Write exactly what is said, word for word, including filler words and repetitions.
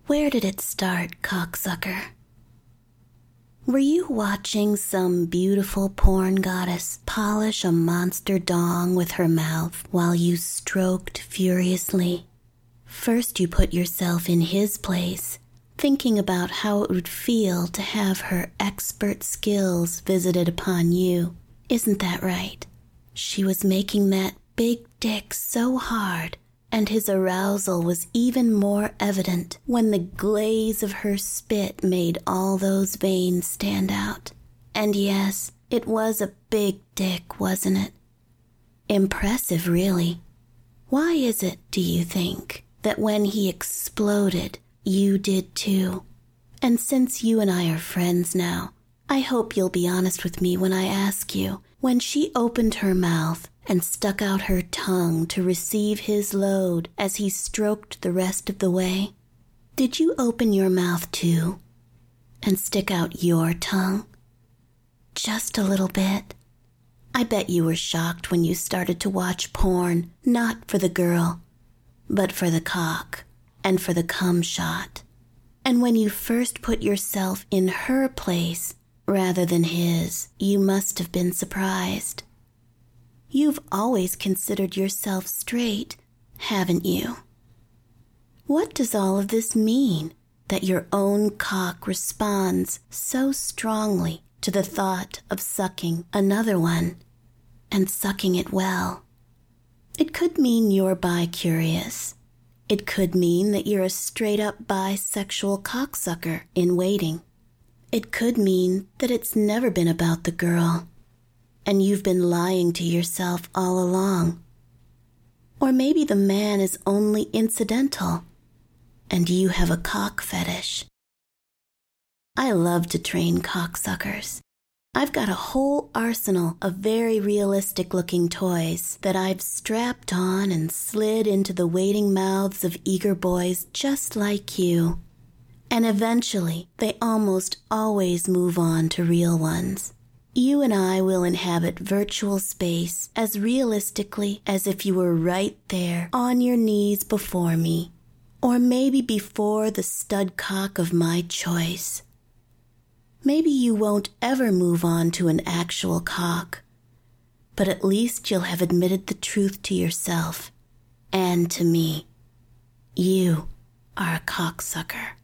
Where did it start, cocksucker? Were you watching some beautiful porn goddess polish a monster dong with her mouth while you stroked furiously? First you put yourself in his place, thinking about how it would feel to have her expert skills visited upon you. Isn't that right? She was making that big dick so hard, and his arousal was even more evident when the glaze of her spit made all those veins stand out. And yes, it was a big dick, wasn't it? Impressive, really. Why is it, do you think, that when he exploded, you did too? And since you and I are friends now, I hope you'll be honest with me when I ask you, when she opened her mouth and stuck out her tongue to receive his load as he stroked the rest of the way, did you open your mouth too and stick out your tongue? Just a little bit? I bet you were shocked when you started to watch porn, not for the girl, but for the cock and for the cum shot. And when you first put yourself in her place rather than his, you must have been surprised. You've always considered yourself straight, haven't you? What does all of this mean, that your own cock responds so strongly to the thought of sucking another one, and sucking it well? It could mean you're bi-curious. It could mean that you're a straight-up bisexual cocksucker in waiting. It could mean that it's never been about the girl, and you've been lying to yourself all along. Or maybe the man is only incidental, and you have a cock fetish. I love to train cocksuckers. I've got a whole arsenal of very realistic-looking toys that I've strapped on and slid into the waiting mouths of eager boys just like you. And eventually, they almost always move on to real ones. You and I will inhabit virtual space as realistically as if you were right there on your knees before me, or maybe before the stud cock of my choice. Maybe you won't ever move on to an actual cock, but at least you'll have admitted the truth to yourself and to me. You are a cocksucker.